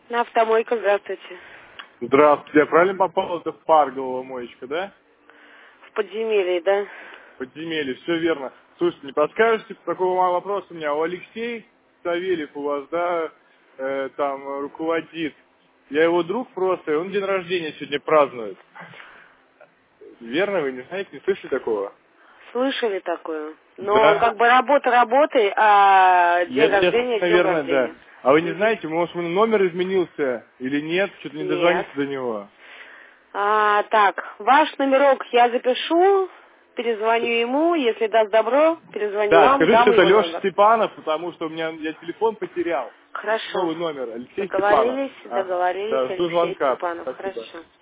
На автомойку, здравствуйте. Здравствуйте, я правильно попал? Это в парк головомоечка, да? В подземелье, да? Подземелье, все верно. Слушайте, не подскажете, такой вопрос у меня. У Алексей Савельев у вас, да, там руководит. Я его друг просто, и он день рождения сегодня празднует. Верно, вы не знаете, не слышали такого? Слышали такое? Но Да. как бы работа работой, а день Я, рождения днем наверное, да. рождения. А вы не знаете, может, номер изменился или нет? Что-то не Нет. дозвониться до него. Так, ваш номерок я запишу, перезвоню ему, если даст добро, перезвоню Да, вам, скажите, дам что это его Леша номер. Степанов, потому что я телефон потерял. Хорошо. Новый номер, Алексей Степанов. Договорились, Ага. договорились, Да, жду Алексей звонка. Степанов. Спасибо. Хорошо.